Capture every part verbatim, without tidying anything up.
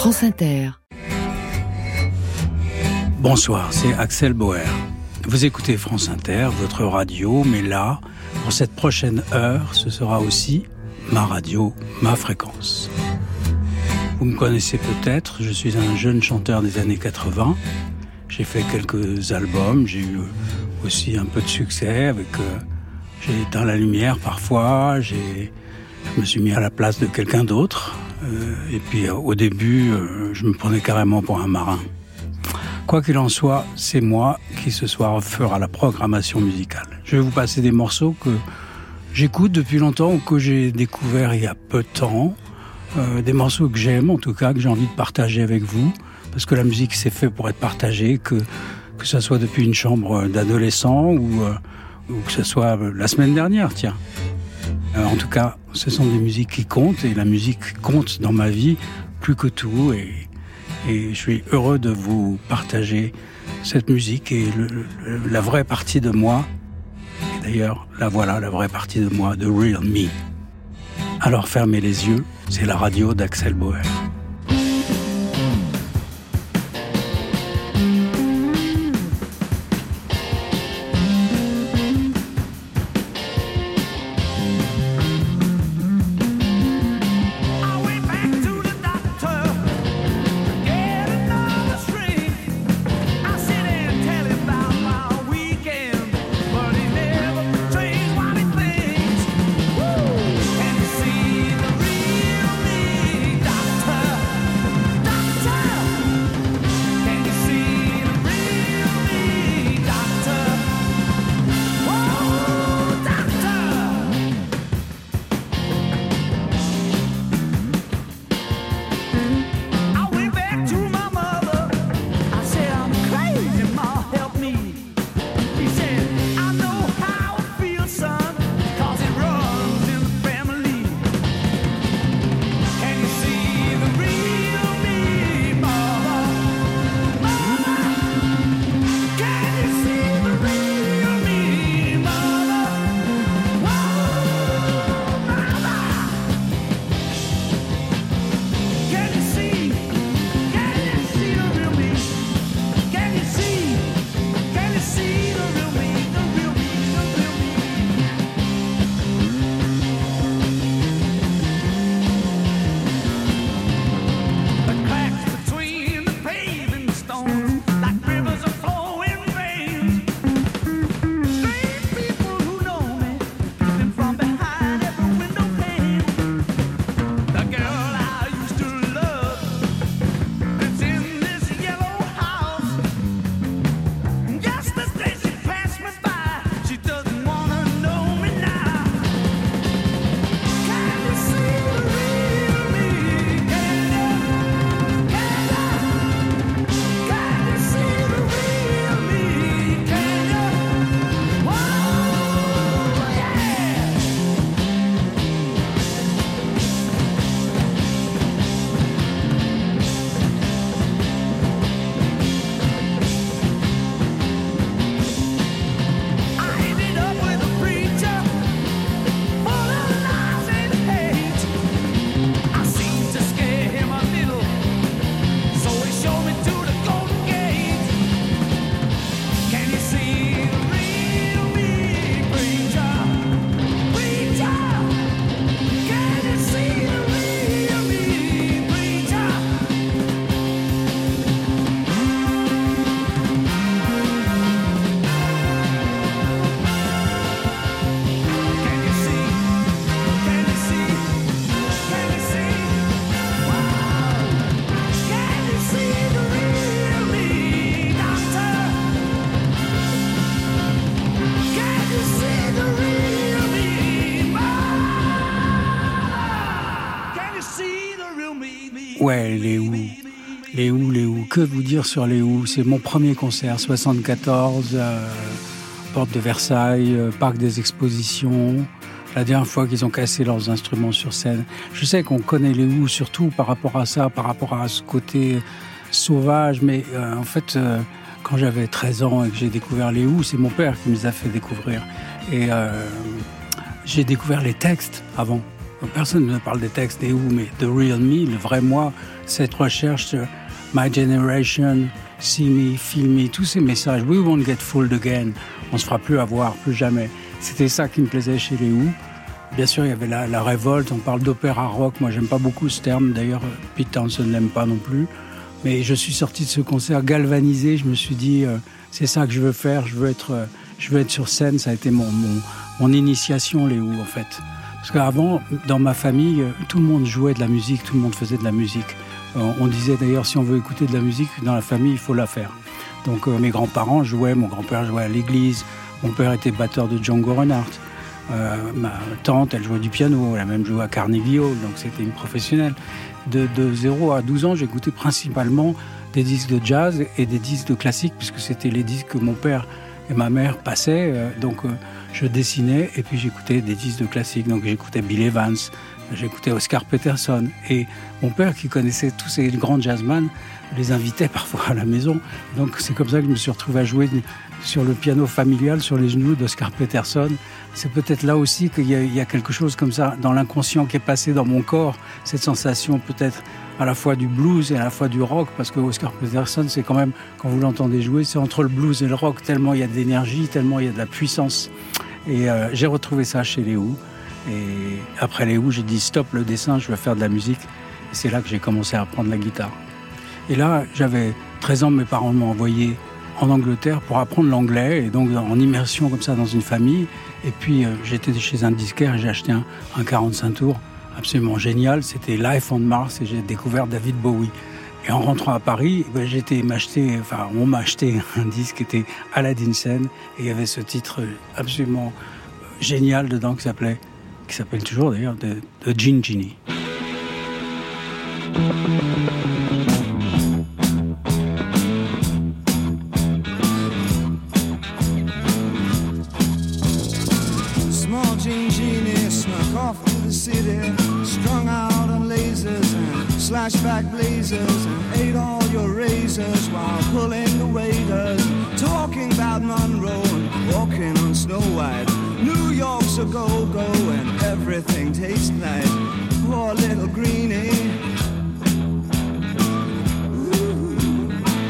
France Inter. Bonsoir, c'est Axel Bauer. Vous écoutez France Inter, votre radio, mais là, pour cette prochaine heure, ce sera aussi ma radio, ma fréquence. Vous me connaissez peut-être, je suis un jeune chanteur des années quatre-vingts. J'ai fait quelques albums, j'ai eu aussi un peu de succès avec... Euh, j'ai éteint la lumière parfois, j'ai, je me suis mis à la place de quelqu'un d'autre. Euh, et puis euh, au début, euh, je me prenais carrément pour un marin. Quoi qu'il en soit, c'est moi qui ce soir fera la programmation musicale. Je vais vous passer des morceaux que j'écoute depuis longtemps ou que j'ai découverts il y a peu de temps. Euh, des morceaux que j'aime en tout cas, que j'ai envie de partager avec vous. Parce que la musique c'est fait pour être partagée, que, que ça soit depuis une chambre d'adolescent ou, euh, ou que ce soit la semaine dernière, tiens. Euh, en tout cas, ce sont des musiques qui comptent et la musique compte dans ma vie plus que tout. Et, et je suis heureux de vous partager cette musique et le, le, la vraie partie de moi. Et d'ailleurs, la voilà, la vraie partie de moi, The Real Me. Alors fermez les yeux, c'est la radio d'Axel Bauer. Ouais, les Who, les Who, les Who. Que vous dire sur les Who? C'est mon premier concert, soixante-quatorze, euh, porte de Versailles, euh, parc des Expositions. La dernière fois qu'ils ont cassé leurs instruments sur scène. Je sais qu'on connaît les Who surtout par rapport à ça, par rapport à ce côté sauvage, mais euh, en fait, euh, quand j'avais treize ans et que j'ai découvert les Who, c'est mon père qui me les a fait découvrir. Et euh, j'ai découvert les textes avant. Personne ne me parle des textes des Who, mais The Real Me, le vrai moi, cette recherche, My Generation, See Me, Feel Me, tous ces messages, We won't get fooled again, on ne se fera plus avoir, plus jamais. C'était ça qui me plaisait chez les Who. Bien sûr, il y avait la, la révolte, on parle d'opéra rock, moi j'aime pas beaucoup ce terme, d'ailleurs Pete Townshend l'aime pas non plus. Mais je suis sorti de ce concert galvanisé, je me suis dit, euh, c'est ça que je veux faire, je veux être, euh, je veux être sur scène, ça a été mon, mon, mon initiation, les Who en fait. Parce qu'avant, dans ma famille, tout le monde jouait de la musique, tout le monde faisait de la musique. Euh, on disait d'ailleurs, si on veut écouter de la musique dans la famille, il faut la faire. Donc euh, mes grands-parents jouaient, mon grand-père jouait à l'église, mon père était batteur de Django Reinhardt. Euh, ma tante, elle jouait du piano, elle a même joué à Carnegie Hall, donc c'était une professionnelle. De, de zéro à douze ans, j'écoutais principalement des disques de jazz et des disques de classique, puisque c'était les disques que mon père et ma mère passaient. Euh, donc euh, je dessinais et puis j'écoutais des disques de classique. Donc j'écoutais Bill Evans, j'écoutais Oscar Peterson. Et mon père, qui connaissait tous ces grands jazzmen, les invitait parfois à la maison. Donc c'est comme ça que je me suis retrouvé à jouer sur le piano familial, sur les genoux d'Oscar Peterson. C'est peut-être là aussi qu'il y a, il y a quelque chose comme ça dans l'inconscient qui est passé dans mon corps, cette sensation peut-être à la fois du blues et à la fois du rock, parce que Oscar Peterson, c'est quand même, quand vous l'entendez jouer, c'est entre le blues et le rock, tellement il y a d'énergie, tellement il y a de la puissance. Et euh, j'ai retrouvé ça chez les Who. Et après les Who, j'ai dit stop le dessin, je vais faire de la musique. Et c'est là que j'ai commencé à apprendre la guitare. Et là, j'avais treize ans, mes parents m'ont envoyé en Angleterre pour apprendre l'anglais, et donc en immersion comme ça dans une famille. Et puis euh, j'étais chez un disquaire et j'ai acheté un, un quarante-cinq tours absolument génial, c'était Life on Mars, et j'ai découvert David Bowie. Et en rentrant à Paris, ben, j'ai été m'acheter, enfin on m'a acheté un disque qui était Aladdin Sane, et il y avait ce titre absolument génial dedans qui s'appelait, qui s'appelle toujours d'ailleurs, de, de Gin Genie. Strung out on lasers and slashback blazers, and ate all your razors while pulling the waiters, talking about Monroe and walking on Snow White. New York's a go-go and everything tastes like poor little greenie. Ooh.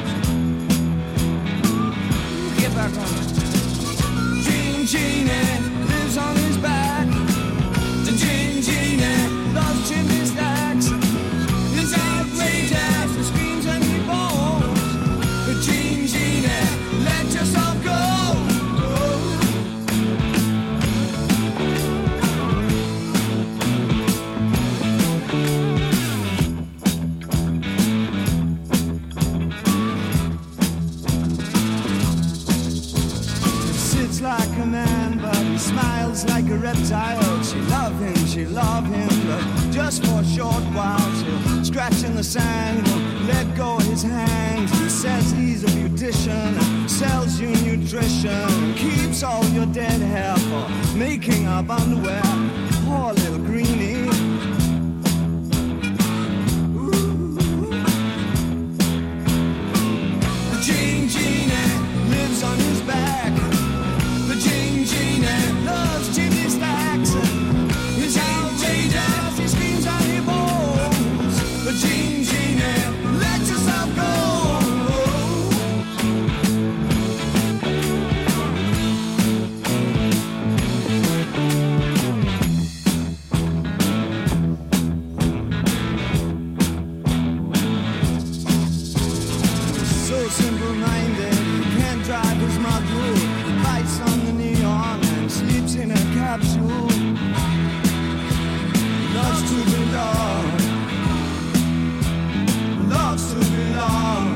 Get back on it. Gene Genie lives on his back. Gene Genie loves chimney stacks. He's outrageous, he screams and he moans. But Gene Genie, let yourself go. He sits like a man, but he smiles like a reptile. She love him, she love him, but just for a short while. She'll scratch in the sand, won't let go of his hand. He says he's a beautician, sells you nutrition, keeps all your dead hair for making up underwear. Poor little greenie. Ooh. The Gene Genie lives on his back. The Gene Genie loves chimney stacks. He's outrageous, he screams and he moans. The Gene Genie, let yourself go. So simple-minded, he can't drive his model. He bites on the neon and sleeps in a capsule. Loves to belong, loves to belong.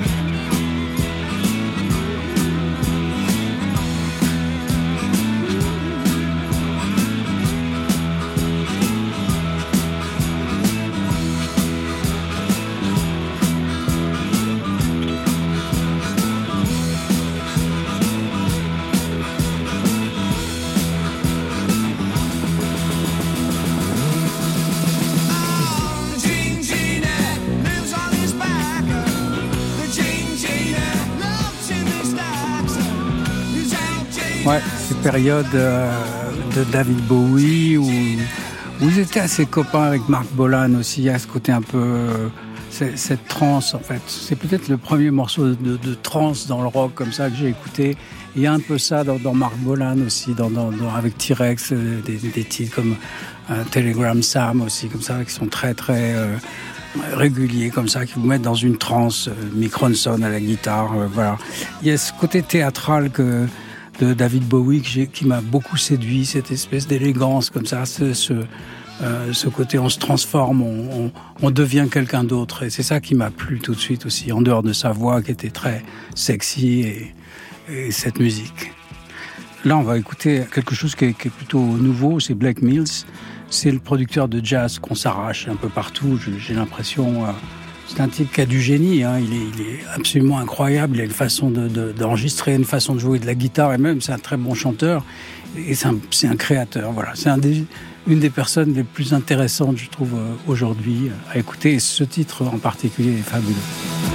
Ouais, ces périodes euh, de David Bowie où, où ils étaient assez copains avec Marc Bolan aussi, à ce côté un peu... Euh, c'est, cette trance, en fait. C'est peut-être le premier morceau de, de, de trance dans le rock comme ça que j'ai écouté. Il y a un peu ça dans, dans Marc Bolan aussi, dans, dans, dans, avec T-Rex, euh, des, des titres comme euh, Telegram Sam aussi, comme ça, qui sont très très euh, réguliers comme ça, qui vous mettent dans une transe. euh, Mick Ronson à la guitare, euh, voilà. Il y a ce côté théâtral que de David Bowie que j'ai, qui m'a beaucoup séduit, cette espèce d'élégance comme ça, ce, ce, euh, ce côté on se transforme, on, on, on devient quelqu'un d'autre. Et c'est ça qui m'a plu tout de suite aussi, en dehors de sa voix qui était très sexy et, et cette musique. Là, on va écouter quelque chose qui est, qui est plutôt nouveau, c'est Blake Mills. C'est le producteur de jazz qu'on s'arrache un peu partout, j'ai, j'ai l'impression... Euh, C'est un type qui a du génie, hein. il, est, il est absolument incroyable, il a une façon de, de, d'enregistrer, une façon de jouer de la guitare, et même c'est un très bon chanteur, et c'est un, c'est un créateur, voilà. C'est un des, une des personnes les plus intéressantes, je trouve, aujourd'hui, à écouter, et ce titre en particulier est fabuleux.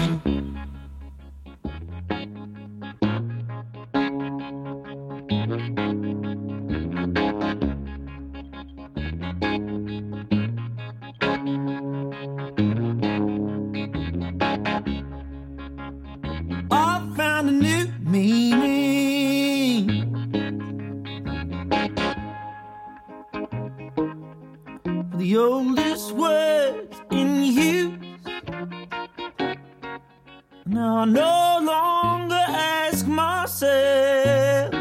The oldest words in use. Now I no longer ask myself,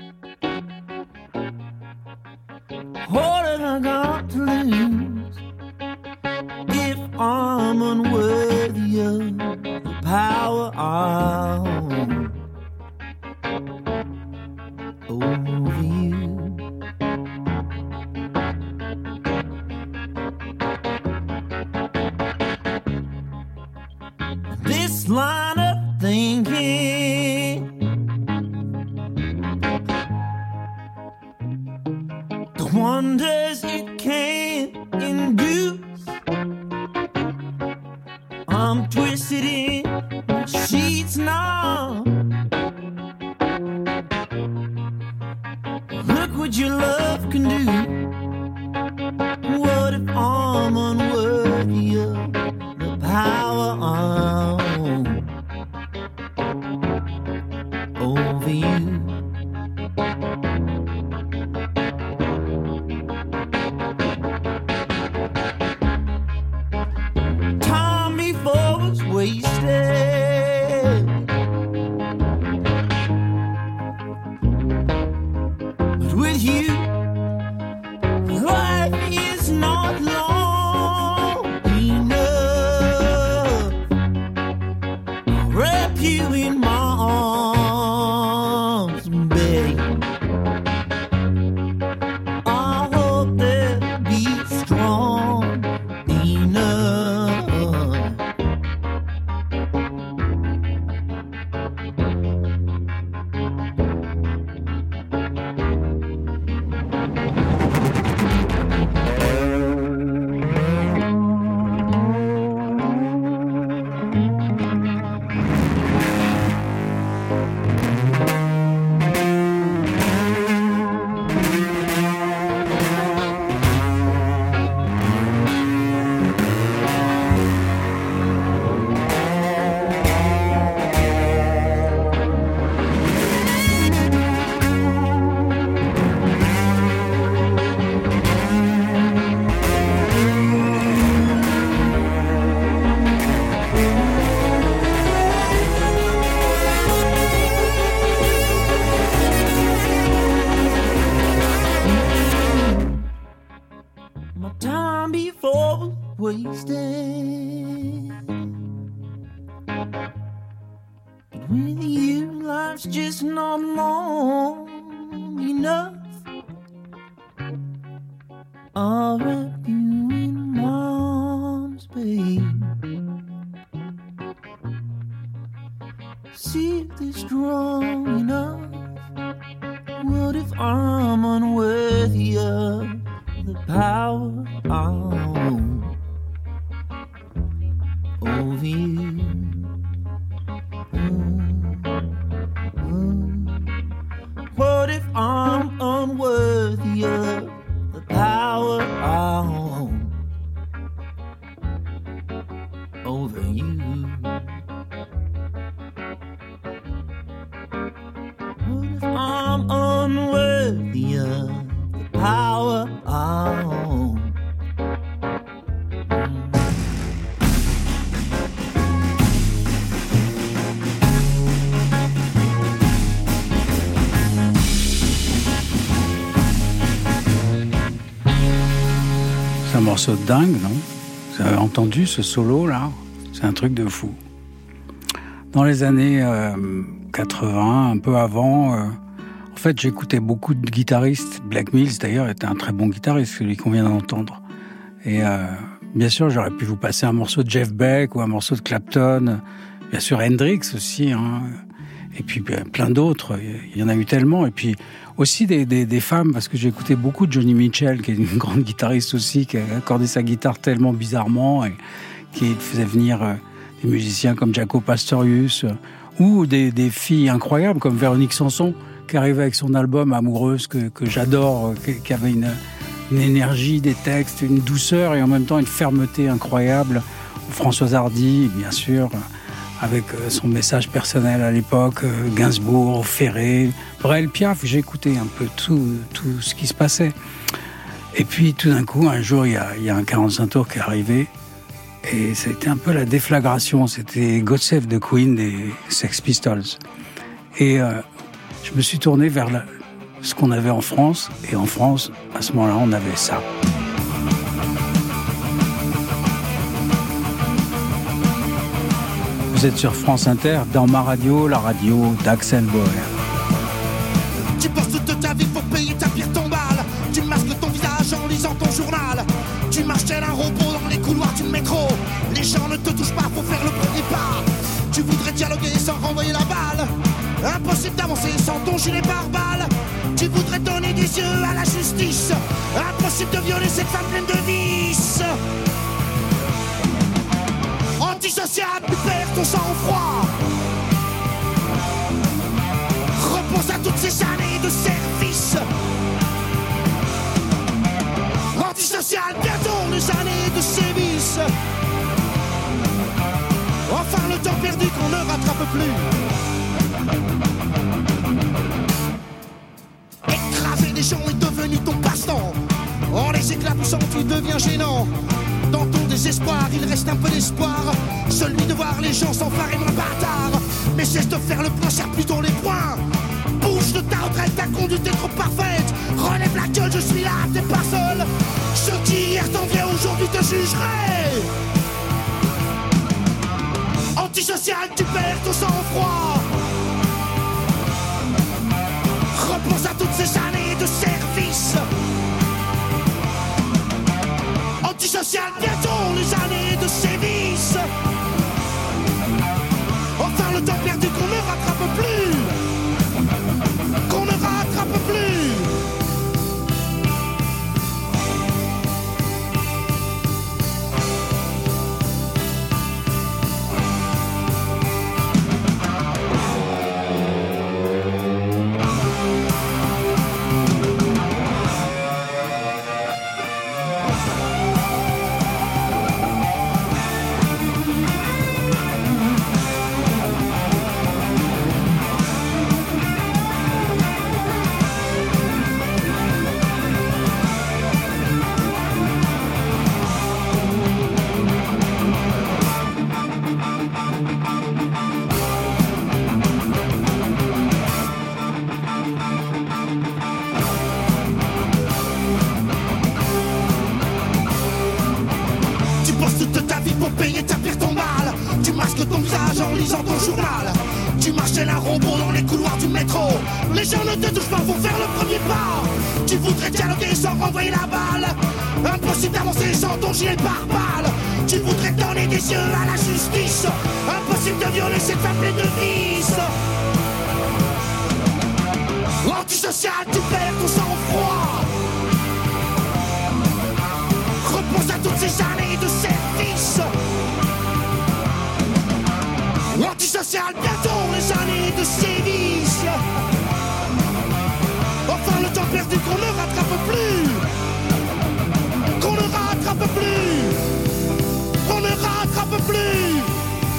what have I got to lose if I'm unworthy of the power I own over you. This line of thinking, the wonders it can induce, I'm twisted in my sheets now. Look what your love can do. What if I'm unworthy of the power I own over you? Time before was wasted, but with you, life is not long enough. I'll wrap you in my arms, babe. I hope they'll be strong enough. My time before was wasted, but with you, life's just not long enough. I'll wrap you in my arms, babe. See if they're strong enough. What if I'm unworthy of the power I own over you? Mm, mm. What if I'm unworthy of the power I own over I'm unworthy of the power I own. C'est un morceau de dingue, non? Vous avez entendu ce solo là? C'est un truc de fou. Dans les années euh, quatre-vingts, un peu avant, euh, en fait j'écoutais beaucoup de guitaristes. Black Mills d'ailleurs était un très bon guitariste, celui qu'on vient d'entendre. Et euh, bien sûr j'aurais pu vous passer un morceau de Jeff Beck ou un morceau de Clapton, bien sûr Hendrix aussi, hein. Et puis plein d'autres, il y en a eu tellement. Et puis aussi des, des, des femmes, parce que j'ai écouté beaucoup de Joni Mitchell, qui est une grande guitariste aussi, qui a accordé sa guitare tellement bizarrement et qui faisait venir des musiciens comme Jaco Pastorius, ou des, des filles incroyables comme Véronique Sanson, qui arrivait avec son album Amoureuse, que, que j'adore, qui avait une, une énergie, des textes, une douceur et en même temps une fermeté incroyable. Françoise Hardy, bien sûr, avec son message personnel à l'époque, Gainsbourg, Ferré, Brel, Piaf, j'ai écouté un peu tout, tout ce qui se passait. Et puis tout d'un coup, un jour, il y a, il y a un quarante-cinq tours qui est arrivé, et c'était un peu la déflagration, c'était God Save the Queen des Sex Pistols. Et euh, je me suis tourné vers la, ce qu'on avait en France, et en France, à ce moment-là, on avait ça. Vous êtes sur France Inter, dans ma radio, la radio d'Axel Bauer. Tu passes toute ta vie pour payer ta pire tombale. Tu masques ton visage en lisant ton journal. Tu marches tel un robot dans les couloirs du métro. Les gens ne te touchent pas, faut faire le premier pas. Tu voudrais dialoguer sans renvoyer la balle. Impossible d'avancer sans ton gilet pare-balles. Tu voudrais donner des yeux à la justice. Impossible de violer cette femme pleine de vices. Antisocial, tu perds ton sang-froid. Repose à toutes ces années de service. Antisocial, bientôt les années de sévices. Enfin le temps perdu qu'on ne rattrape plus. Écraser des gens est devenu ton passe-temps. En les éclaboussant tu deviens gênant. Dans ton désespoir, il reste un peu d'espoir. Celui de voir les gens s'emparer moins bâtard. Mais cesse de faire le point, serre plutôt les poings. Bouge de ta retraite, ta conduite est trop parfaite. Relève la gueule, je suis là, t'es pas seul. Ceux qui hier t'enviaient aujourd'hui te jugeraient. Antisocial, tu perds ton sang-froid. Repense à toutes ces années de service. Antisocial, bientôt les années de sévices. Enfin le temps perdu qu'on ne rattrape plus. Qu'on ne rattrape plus. Les gens ne te touchent pas, faut faire le premier pas. Tu voudrais dialoguer sans renvoyer la balle. Impossible d'avancer sans ton gilet pare-balles. Tu voudrais donner des yeux à la justice. Impossible de violer cette femme pleine de vices. Antisocial, tu perds ton sang-froid. Repense à toutes ces années de service. Antisocial, bientôt les années de sévices. Enfin le temps perdu qu'on ne rattrape plus. Qu'on ne rattrape plus. Qu'on ne rattrape plus.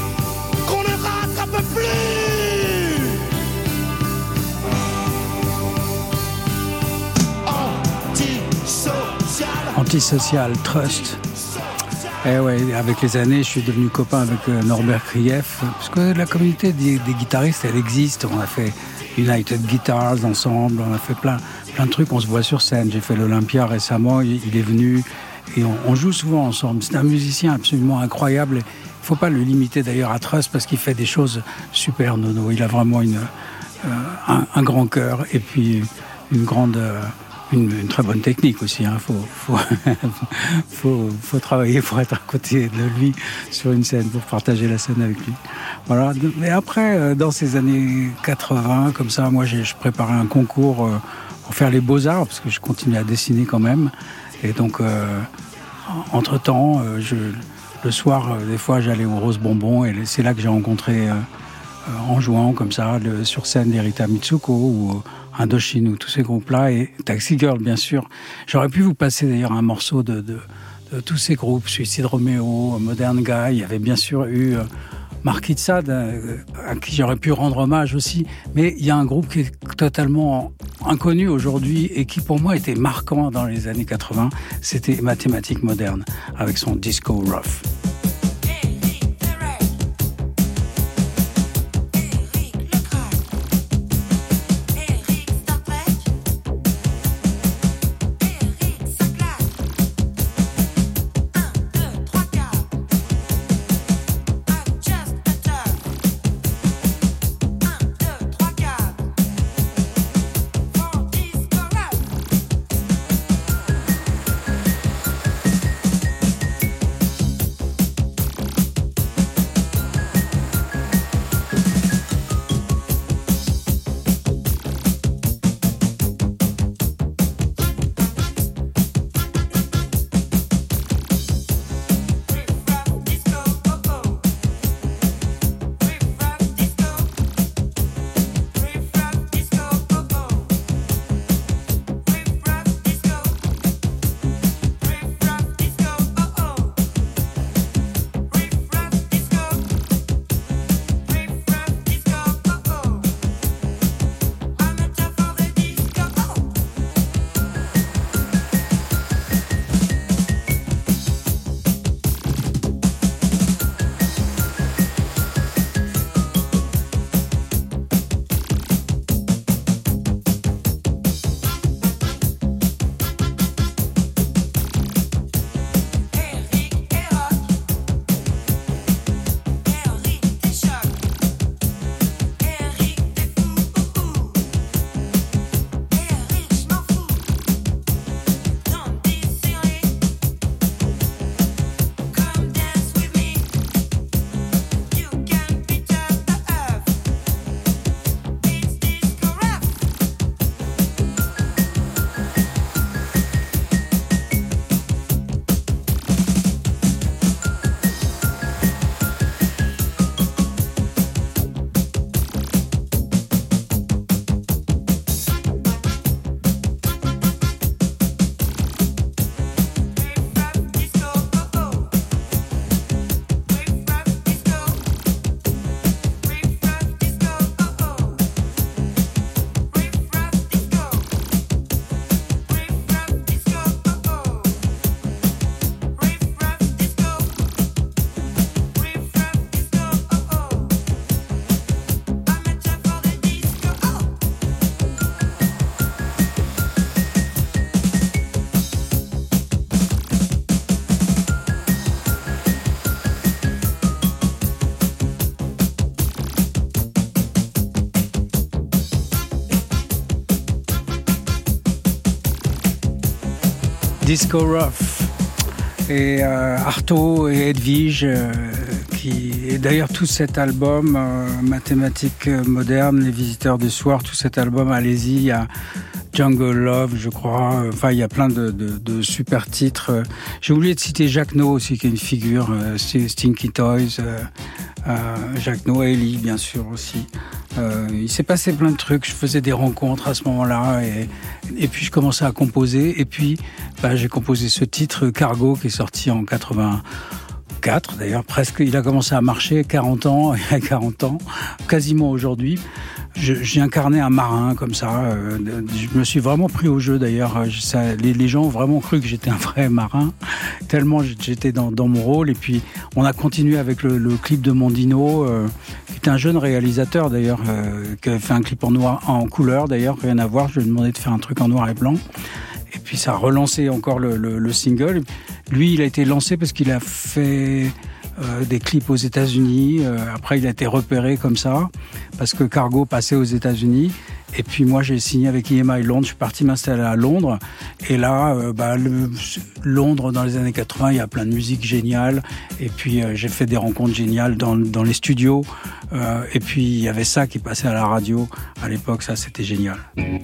Antisocial Trust. Eh ouais, avec les années, je suis devenu copain avec Norbert Krief, parce que la communauté des, des guitaristes, elle existe. On a fait United Guitars ensemble, on a fait plein, plein de trucs, on se voit sur scène. J'ai fait l'Olympia récemment, il est venu, et on, on joue souvent ensemble. C'est un musicien absolument incroyable. Il ne faut pas le limiter d'ailleurs à Trust, parce qu'il fait des choses super, Nono. Il a vraiment une, euh, un, un grand cœur, et puis une grande... Euh, Une, une très bonne technique aussi. Il hein. faut, faut, faut, faut travailler pour être à côté de lui sur une scène, pour partager la scène avec lui. Voilà. Mais après, dans ces années quatre-vingts, comme ça, moi, j'ai, je préparais un concours pour faire les beaux-arts, parce que je continuais à dessiner quand même. Et donc, euh, entre-temps, je, le soir, des fois, j'allais au Rose Bonbon, et c'est là que j'ai rencontré, euh, en jouant comme ça, le, sur scène, Rita Mitsuko, ou Indochine, ou tous ces groupes-là, et Taxi Girl, bien sûr. J'aurais pu vous passer d'ailleurs un morceau de, de, de tous ces groupes, Suicide Romeo, Modern Guy. Il y avait bien sûr eu euh, Marquis de Sade, euh, à qui j'aurais pu rendre hommage aussi. Mais il y a un groupe qui est totalement inconnu aujourd'hui et qui pour moi était marquant dans les années quatre-vingts. C'était Mathématiques Modernes, avec son Disco Rough. Disco Rough et euh, Artaud et Edwige euh, qui et d'ailleurs tout cet album euh, Mathématiques Modernes, Les Visiteurs du Soir, tout cet album, allez-y, il y a Jungle Love, je crois, enfin il y a plein de, de, de super titres. J'ai oublié de citer Jacques No aussi, qui est une figure, euh, Stinky Toys, euh, euh, Jacques No, Ellie bien sûr aussi. Euh, il s'est passé plein de trucs, je faisais des rencontres à ce moment-là et, et puis je commençais à composer et puis bah, j'ai composé ce titre Cargo qui est sorti en quatre-vingt-quatre d'ailleurs, presque, il a commencé à marcher quarante ans, il y a quarante ans, quasiment aujourd'hui. je, j'ai incarné un marin comme ça. Euh, je me suis vraiment pris au jeu d'ailleurs. Ça, les, les gens ont vraiment cru que j'étais un vrai marin, tellement j'étais dans, dans mon rôle. Et puis on a continué avec le, le clip de Mondino, euh, qui était un jeune réalisateur d'ailleurs, euh, qui avait fait un clip en noir, en couleur d'ailleurs, rien à voir. Je lui ai demandé de faire un truc en noir et blanc. Et puis ça a relancé encore le, le, le single. Lui, il a été lancé parce qu'il a fait euh, des clips aux États-Unis. Euh, après, il a été repéré comme ça parce que Cargo passait aux États-Unis. Et puis moi, j'ai signé avec E M I Londres. Je suis parti m'installer à Londres. Et là, euh, bah, le, Londres, dans les années quatre-vingts, il y a plein de musique géniale. Et puis euh, j'ai fait des rencontres géniales dans, dans les studios. Euh, et puis il y avait ça qui passait à la radio à l'époque. Ça, c'était génial.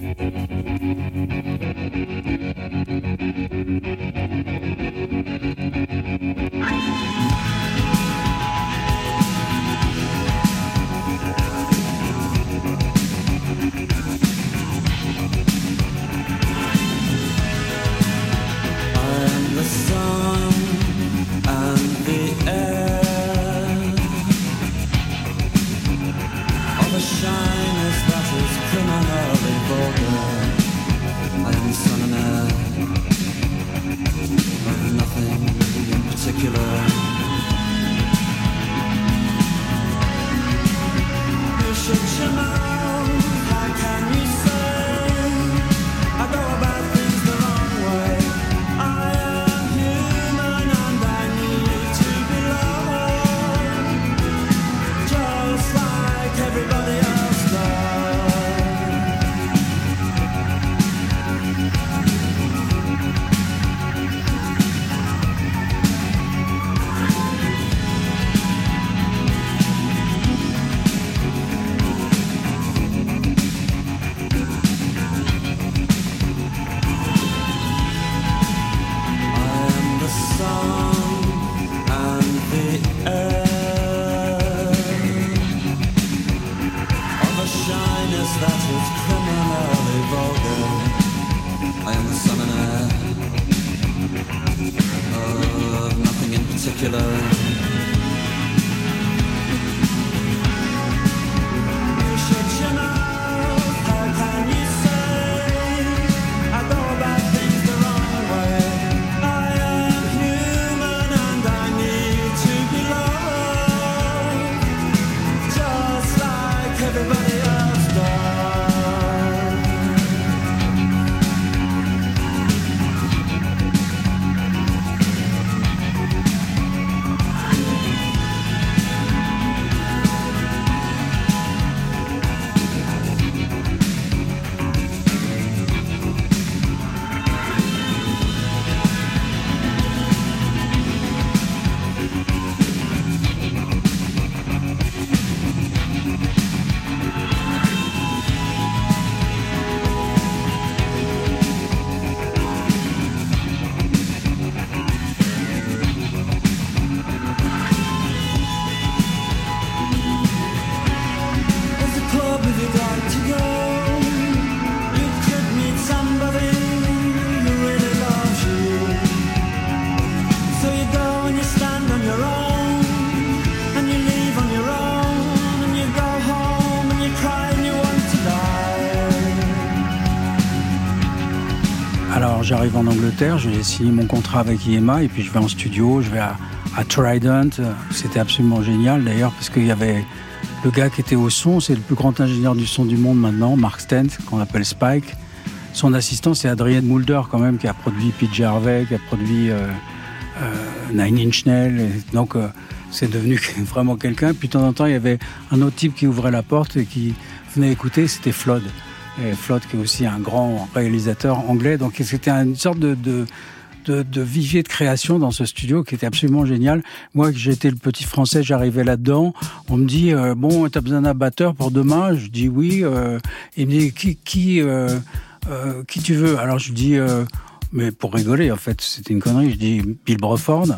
J'arrive en Angleterre, j'ai signé mon contrat avec E M I et puis je vais en studio, je vais à, à Trident. C'était absolument génial d'ailleurs parce qu'il y avait le gars qui était au son, c'est le plus grand ingénieur du son du monde maintenant, Mark Stent, qu'on appelle Spike. Son assistant, c'est Adrienne Moulder quand même, qui a produit P J Harvey, qui a produit euh, euh, Nine Inch Nails. Et donc euh, c'est devenu vraiment quelqu'un. Puis de temps en temps, il y avait un autre type qui ouvrait la porte et qui venait écouter, c'était Flood. Et Flood, qui est aussi un grand réalisateur anglais. Donc c'était une sorte de, de, de, de vivier de création dans ce studio qui était absolument génial. Moi, j'étais le petit français, j'arrivais là-dedans. On me dit, euh, bon, t'as besoin d'un batteur pour demain? Je dis oui. Euh, il me dit, qui, qui, euh, euh, qui tu veux? Alors je dis, euh, mais pour rigoler, en fait, c'était une connerie. Je dis, Bill Bruford.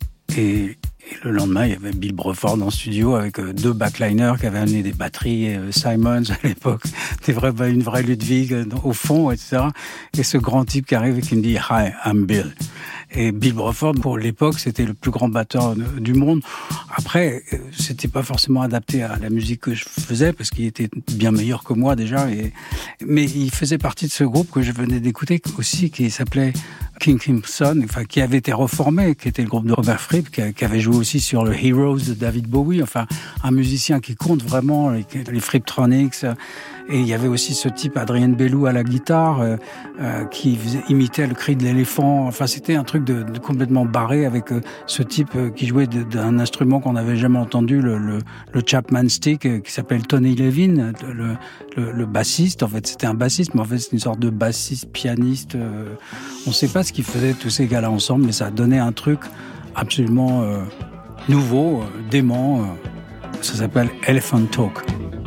Et... Et le lendemain, il y avait Bill Bruford en studio avec euh, deux backliners qui avaient amené des batteries euh, Simons à l'époque, des vrais, une vraie Ludwig euh, au fond, et cetera. Et ce grand type qui arrive et qui me dit « Hi, I'm Bill ». Et Bill Bruford, pour l'époque, c'était le plus grand batteur du monde. Après, c'était pas forcément adapté à la musique que je faisais, parce qu'il était bien meilleur que moi déjà. Et... Mais il faisait partie de ce groupe que je venais d'écouter aussi, qui s'appelait King Crimson, enfin, qui avait été reformé, qui était le groupe de Robert Fripp, qui, qui avait joué aussi sur le Heroes de David Bowie. Enfin, un musicien qui compte vraiment, les, les Fripptronics. Et il y avait aussi ce type, Adrien Bellou, à la guitare, euh, euh, qui faisait, imitait le cri de l'éléphant. Enfin, c'était un truc de, de complètement barré, avec euh, ce type euh, qui jouait de, d'un instrument qu'on n'avait jamais entendu, le, le, le Chapman Stick, euh, qui s'appelle Tony Levin, le, le, le bassiste. En fait, c'était un bassiste, mais en fait, c'est une sorte de bassiste pianiste. Euh, on ne sait pas ce qu'ils faisaient tous ces gars-là ensemble, mais ça donnait un truc absolument euh, nouveau, euh, dément. Euh, ça s'appelle Elephant Talk.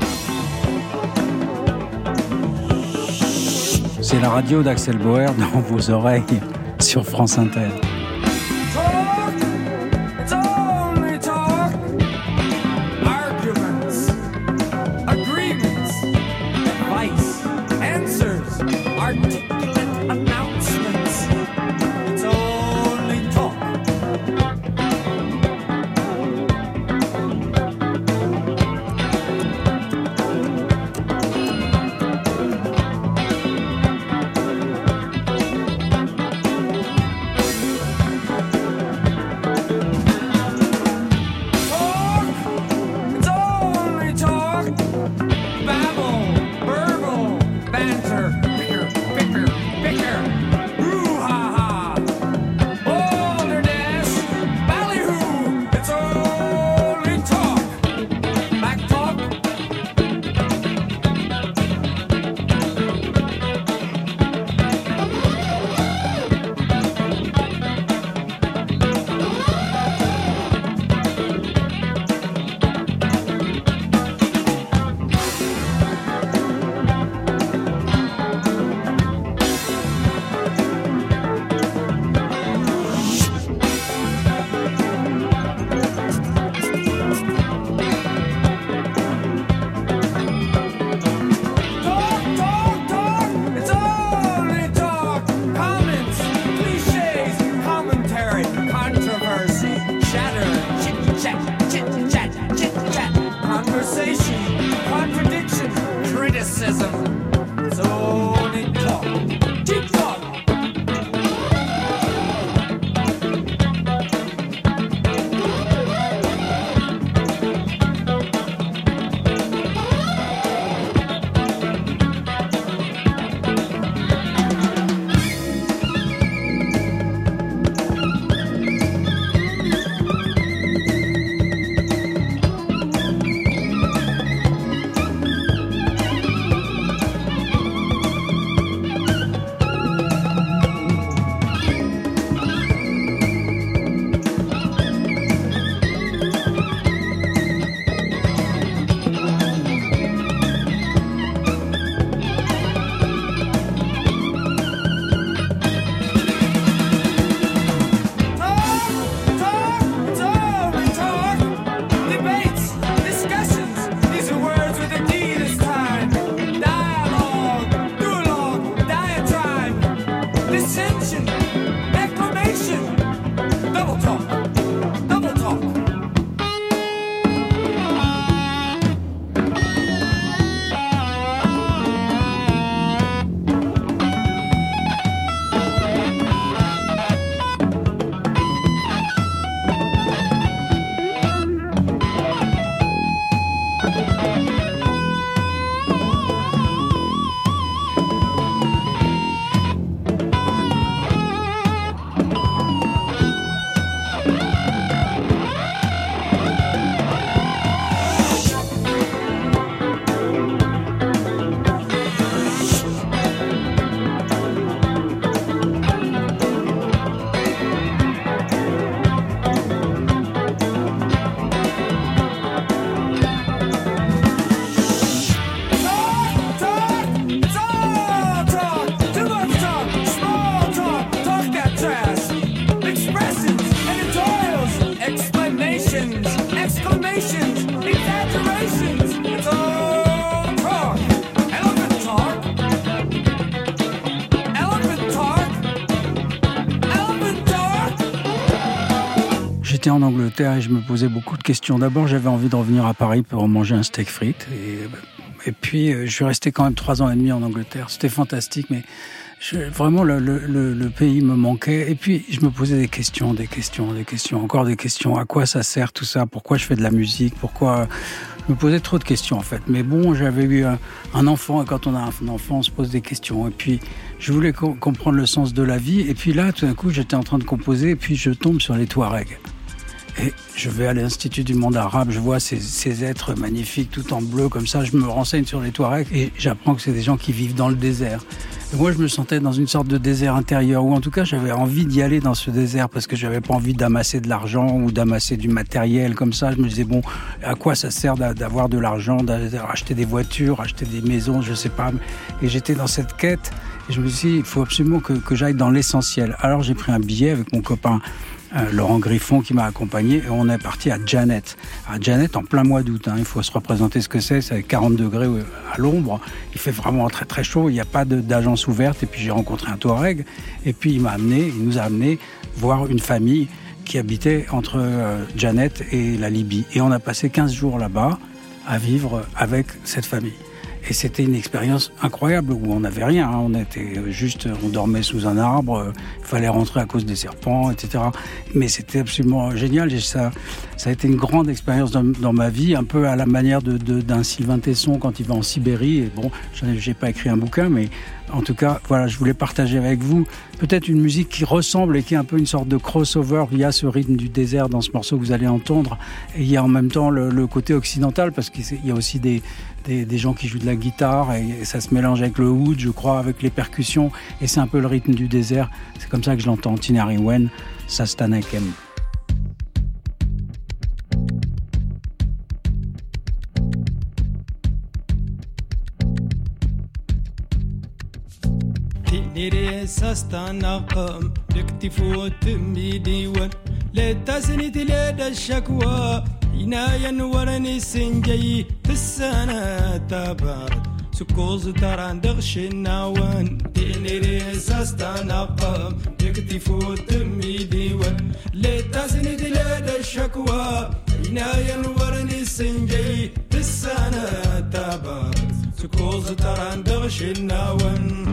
C'est la radio d'Axel Bauer dans vos oreilles sur France Inter. j'étais en Angleterre et je me posais beaucoup de questions. D'abord, j'avais envie de revenir à Paris pour manger un steak frites. Et, et puis, je suis resté quand même trois ans et demi en Angleterre. C'était fantastique, mais je, vraiment, le, le, le pays me manquait. Et puis, je me posais des questions, des questions, des questions, encore des questions. À quoi ça sert tout ça? Pourquoi je fais de la musique? Pourquoi... Je me posais trop de questions, en fait. Mais bon, j'avais eu un, un enfant, et quand on a un enfant, on se pose des questions. Et puis, je voulais co- comprendre le sens de la vie. Et puis là, tout d'un coup, j'étais en train de composer, et puis je tombe sur les Touaregs. Et je vais à l'Institut du monde arabe, je vois ces, ces êtres magnifiques, tout en bleu, comme ça. Je me renseigne sur les Touaregs, et j'apprends que c'est des gens qui vivent dans le désert. Et moi, je me sentais dans une sorte de désert intérieur, ou en tout cas, j'avais envie d'y aller dans ce désert, parce que j'avais pas envie d'amasser de l'argent ou d'amasser du matériel comme ça. Je me disais, bon, à quoi ça sert d'avoir de l'argent, d'acheter des voitures, acheter des maisons, je sais pas. Et j'étais dans cette quête, et je me suis dit, il faut absolument que, que j'aille dans l'essentiel. Alors, j'ai pris un billet avec mon copain Euh, Laurent Griffon qui m'a accompagné et on est parti à Djanet. À Djanet en plein mois d'août, hein. Il faut se représenter ce que c'est, c'est quarante degrés à l'ombre, il fait vraiment très très chaud, il n'y a pas de, d'agence ouverte et puis j'ai rencontré un Touareg et puis il m'a amené, il nous a amené voir une famille qui habitait entre euh, Djanet et la Libye et on a passé quinze jours là-bas à vivre avec cette famille. Et c'était une expérience incroyable où on n'avait rien, hein. On était juste, on dormait sous un arbre, il fallait rentrer à cause des serpents, et cetera. Mais c'était absolument génial. Et ça, ça a été une grande expérience dans, dans ma vie, un peu à la manière de, de, d'un Sylvain Tesson quand il va en Sibérie. Et bon, j'en ai, j'ai pas écrit un bouquin, mais en tout cas, voilà, je voulais partager avec vous peut-être une musique qui ressemble et qui est un peu une sorte de crossover. Il y a ce rythme du désert dans ce morceau que vous allez entendre, et il y a en même temps le, le côté occidental parce qu'il y a aussi des Des, des gens qui jouent de la guitare et, et ça se mélange avec le oud, je crois, avec les percussions et c'est un peu le rythme du désert. C'est comme ça que je l'entends. Tinari Wen, Sastanakem. Tiniri Sastanakem, l'ektifo temi diwan, le tasniti le da shakwa. عنايا ورني سنجي في السنة تبارد سكوز تران دغش النوان ديني ريساس تنقم يكتفو تمي ديوان لتاسني دلاد الشكوى عنايا ورني سنجي في السنة تبارد سكوز تران دغش النوان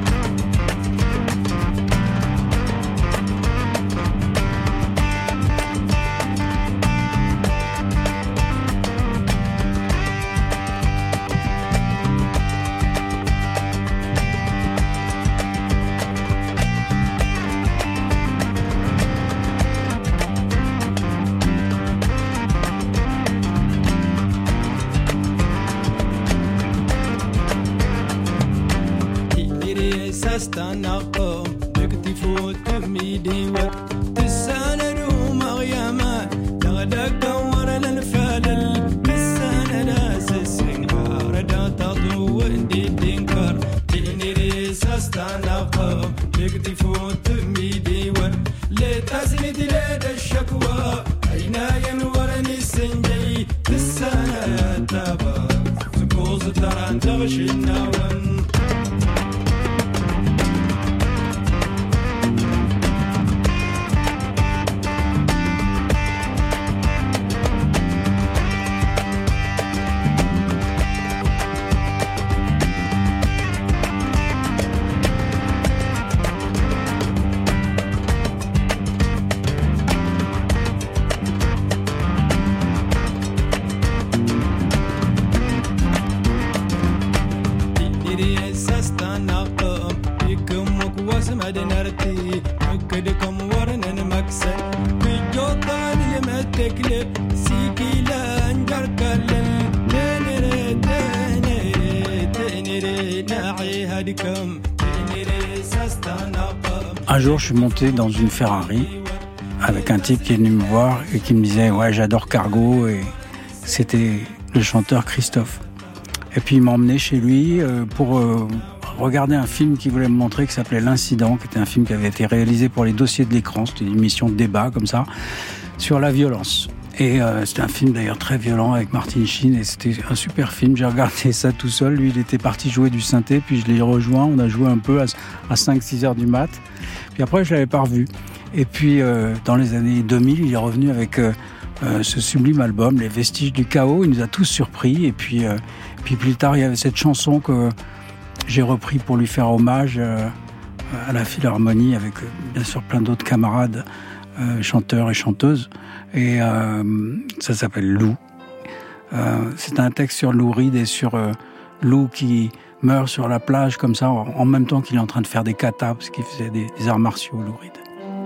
استنقم يكتفو تمي ديوان تساند ومغيما تغدق ورا الفلل تساند ناس السنكار دا تضو وندي دينكر تيني ريس استنقم يكتفو تمي ديوان لتزيد لدى الشكوى عينايا ورني السنجي تساند تبا سكوز تران تغشي النوان Un jour, je suis monté dans une Ferrari avec un type qui est venu me voir et qui me disait « Ouais, j'adore Cargo » et c'était le chanteur Christophe. Et puis, il m'a emmené chez lui pour regarder un film qu'il voulait me montrer qui s'appelait L'Incident, qui était un film qui avait été réalisé pour les dossiers de l'écran. C'était une émission de débat comme ça, sur la violence. Et euh, c'était un film d'ailleurs très violent avec Martin Sheen et c'était un super film. J'ai regardé ça tout seul. Lui, il était parti jouer du synthé, puis je l'ai rejoint. On a joué un peu à, à cinq six heures du mat. Puis après, je l'avais pas revu. Et puis, euh, dans les années deux mille, il est revenu avec euh, euh, ce sublime album, Les Vestiges du Chaos. Il nous a tous surpris. Et puis, euh, puis plus tard, il y avait cette chanson que j'ai repris pour lui faire hommage euh, à la Philharmonie avec euh, bien sûr plein d'autres camarades euh, chanteurs et chanteuses. Et euh, ça s'appelle Lou. Euh, c'est un texte sur Lou Reed et sur euh, Lou qui meurt sur la plage comme ça en, en même temps qu'il est en train de faire des katas parce qu'il faisait des, des arts martiaux, Lou Reed.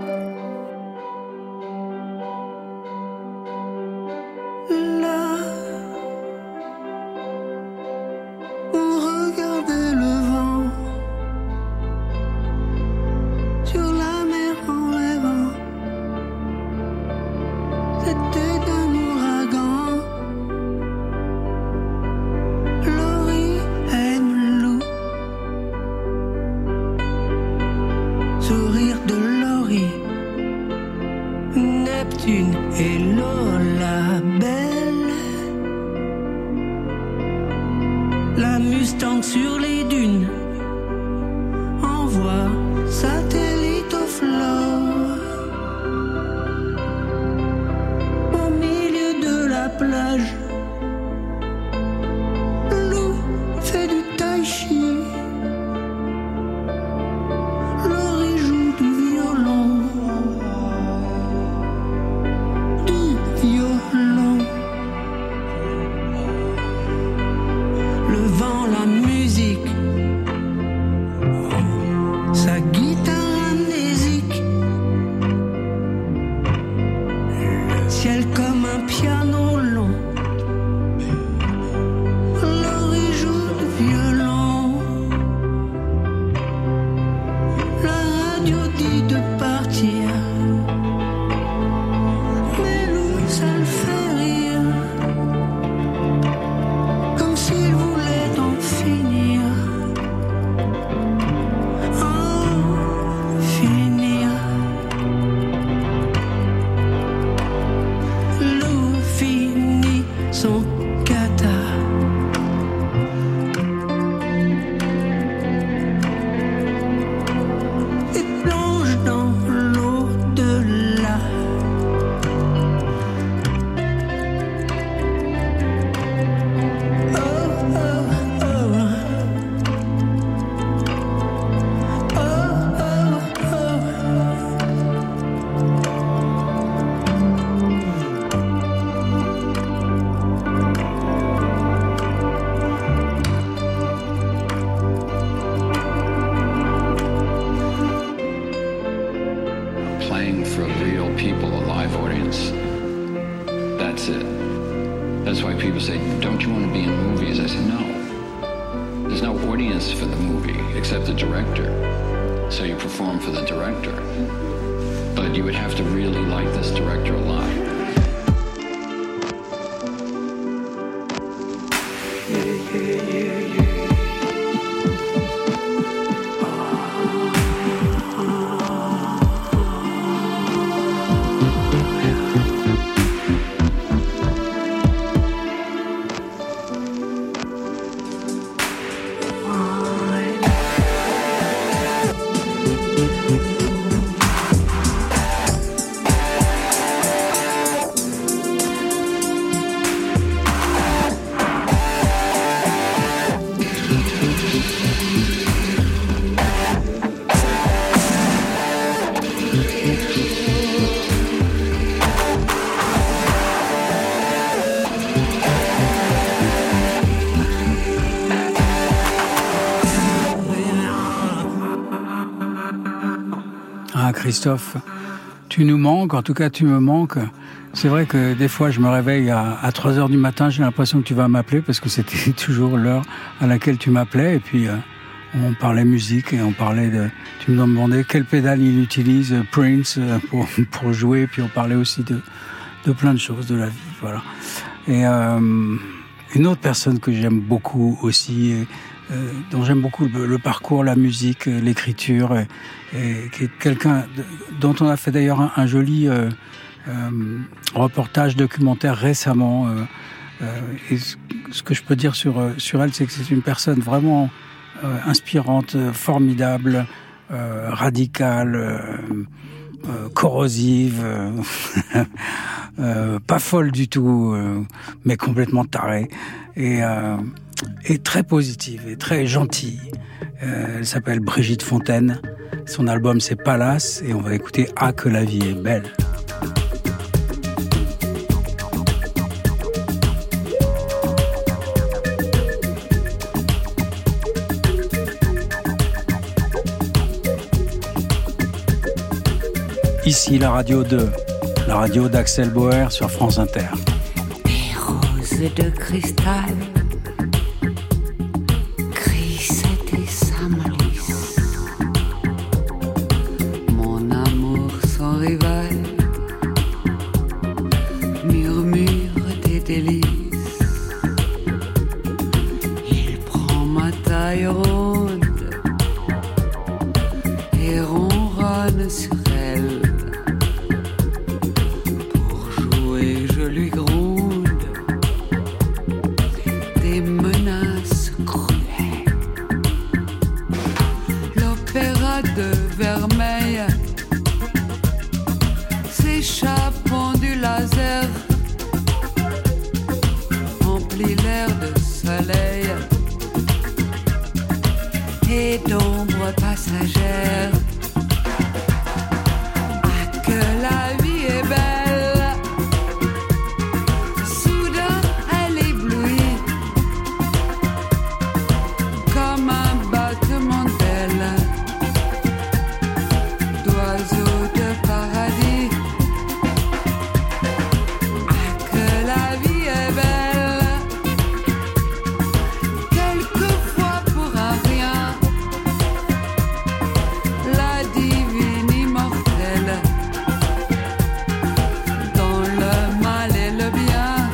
Christophe, tu nous manques, en tout cas tu me manques. C'est vrai que des fois je me réveille à, à trois heures du matin, j'ai l'impression que tu vas m'appeler parce que c'était toujours l'heure à laquelle tu m'appelais et puis euh, on parlait musique et on parlait de... Tu me demandais quelle pédale il utilise, Prince, pour, pour jouer, puis on parlait aussi de, de plein de choses de la vie, voilà. Et euh, une autre personne que j'aime beaucoup aussi, et, euh, dont j'aime beaucoup le, le parcours, la musique, l'écriture, et, et qui est quelqu'un de, dont on a fait d'ailleurs un, un joli euh, euh, reportage, documentaire récemment. Euh, euh, et ce que je peux dire sur, sur elle, c'est que c'est une personne vraiment euh, inspirante, formidable, euh, radicale, euh, euh, corrosive, euh, euh, pas folle du tout, euh, mais complètement tarée. Et, euh, et très positive et très gentille. Euh, elle s'appelle Brigitte Fontaine. Son album c'est Palace et on va écouter Ah que la vie est belle. Ici la radio deux, la radio d'Axel Bauer sur France Inter. Des roses de cristal crissent et s'amollissent. Mon amour sans rival murmure des délices. Il prend ma taille ronde et ronronne sur elle. Pour jouer, je lui gronde des menaces cruelles. L'opéra de Vermeil s'échappant du laser emplit l'air de soleil et d'ombres passagères. Ah, que la vie est belle. Soudain, elle éblouit comme un battement d'ailes d'oiseaux de paradis. Ah, que la vie est belle. Quelquefois pour un rien, la divine immortelle, dans le mal et le bien.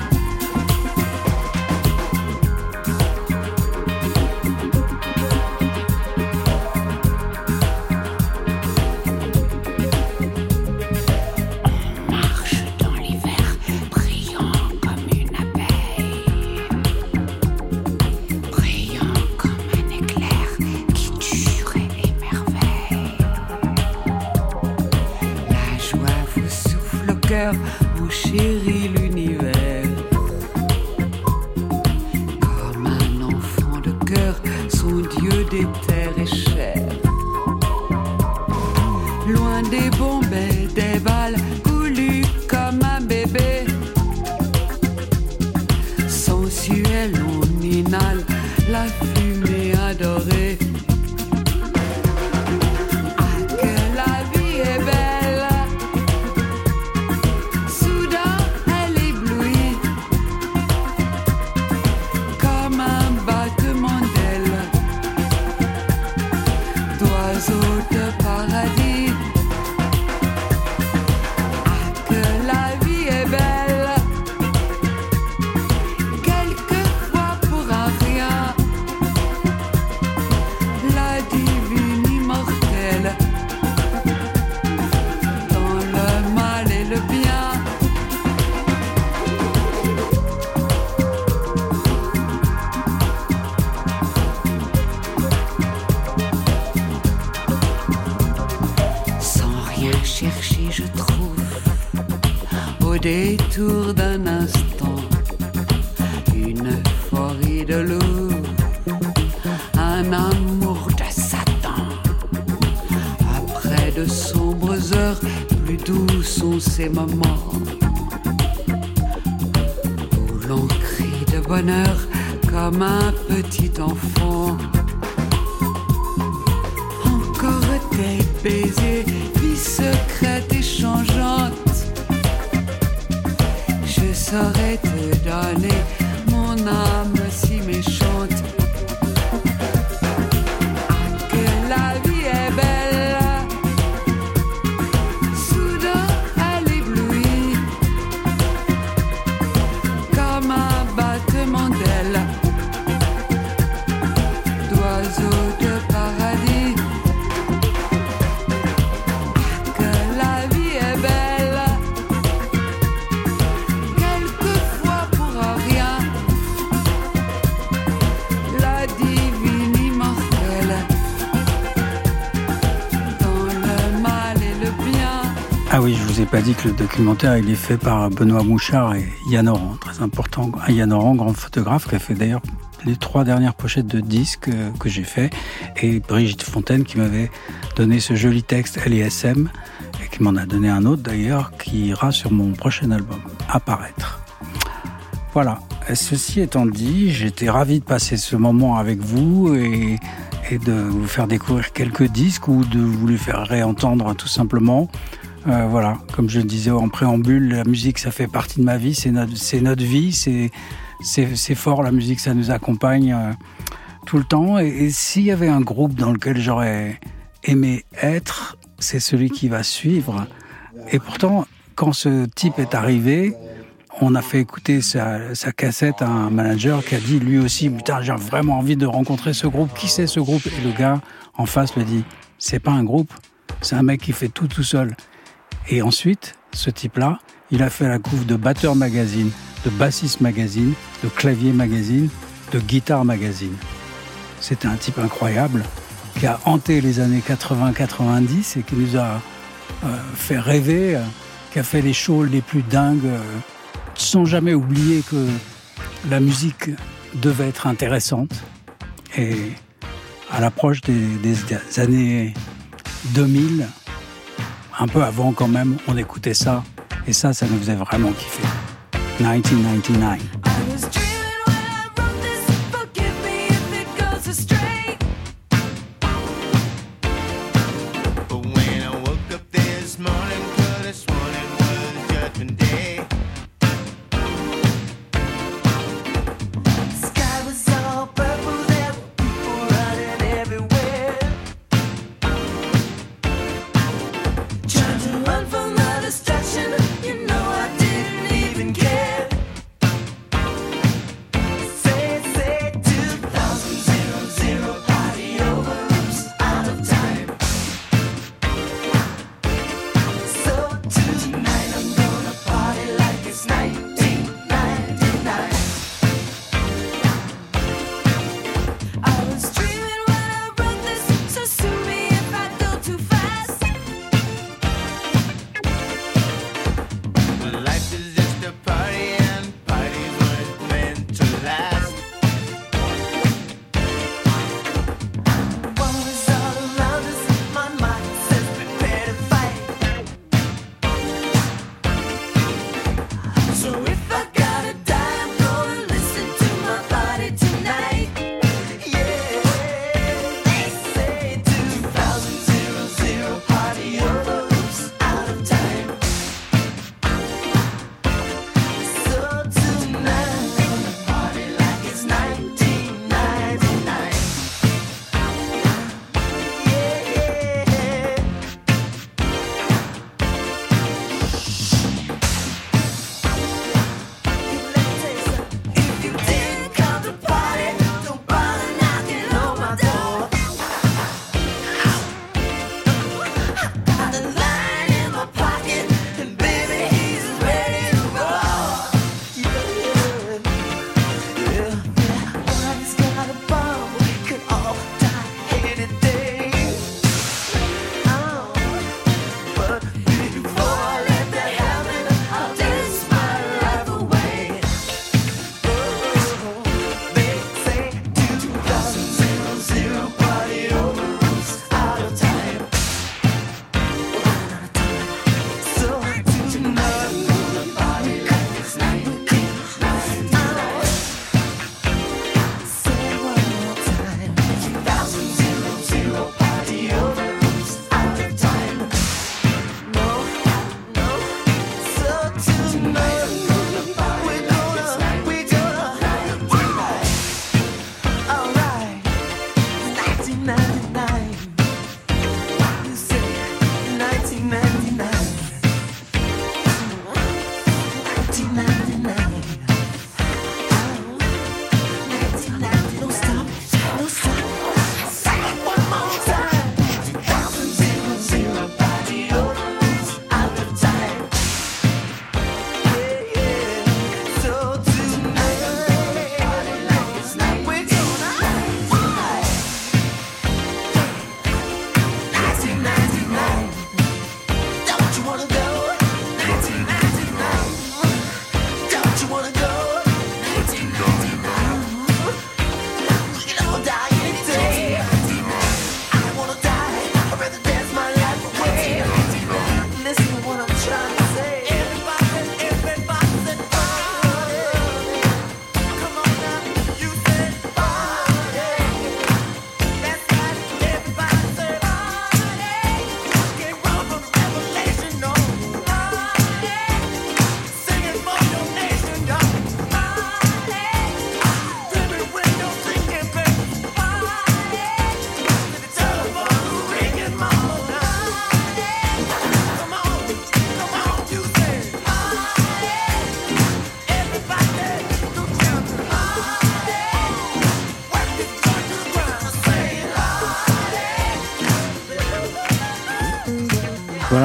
On marche dans l'hiver, brillant comme une abeille, brillant comme un éclair qui dure et émerveille. La joie vous souffle au cœur, mon chéri l'univers. Comme un enfant de cœur, son Dieu des terres et chair. Loin des bombes et des balles, coulu comme un bébé. Sensuel, on inhale la fumée adorée. Ah, que la vie est belle. Soudain, elle éblouit comme un battement d'ailes d'oiseaux de paradis. Ah, que la vie est belle. Quelquefois pour un rien, la divine immortelle, dans le mal et le bien. Sans rien chercher, je trouve, au détour d'un instant, une euphorie de loup, un amour de Satan. Après de sombres heures, plus doux sont ces moments où l'on crie de bonheur comme un petit enfant. Encore des baisers, vie secrète et changeante. Je saurais te donner mon âme si méchante. Ah, que la vie est belle. Soudain, elle éblouit comme un battement d'ailes d'oiseaux de paradis. Ah, que la vie est belle. pas dit que le documentaire il est fait par Benoît Mouchard et Yann Oran, très important. Yann Oran, grand photographe, qui a fait d'ailleurs les trois dernières pochettes de disques que j'ai fait, et Brigitte Fontaine qui m'avait donné ce joli texte L I S M et qui m'en a donné un autre d'ailleurs qui ira sur mon prochain album, Apparaître. Voilà. Ceci étant dit, j'étais ravi de passer ce moment avec vous et, et de vous faire découvrir quelques disques ou de vous les faire réentendre tout simplement. Euh, voilà, comme je le disais en préambule, la musique ça fait partie de ma vie, c'est notre, c'est notre vie, c'est, c'est, c'est fort, la musique ça nous accompagne euh, tout le temps. Et, et s'il y avait un groupe dans lequel j'aurais aimé être, c'est celui qui va suivre. Et pourtant, quand ce type est arrivé, on a fait écouter sa, sa cassette à un manager qui a dit lui aussi, putain, j'ai vraiment envie de rencontrer ce groupe. Qui c'est ce groupe? Et le gars en face le dit, c'est pas un groupe, c'est un mec qui fait tout tout seul. Et ensuite, ce type-là, il a fait la couve de Batteur Magazine, de Bassiste Magazine, de Clavier Magazine, de Guitare Magazine. C'était un type incroyable qui a hanté les années quatre-vingts quatre-vingt-dix et qui nous a euh, fait rêver, euh, qui a fait les shows les plus dingues, euh, sans jamais oublier que la musique devait être intéressante. Et à l'approche des, des, des années deux mille, un peu avant quand même, on écoutait ça. Et ça, ça nous faisait vraiment kiffer. dix-neuf quatre-vingt-dix-neuf. Run from the distraction, you know I didn't even care.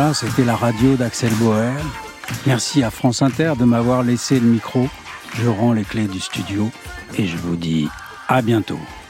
Voilà, c'était la radio d'Axel Bauer. Merci à France Inter de m'avoir laissé le micro. Je rends les clés du studio et je vous dis à bientôt.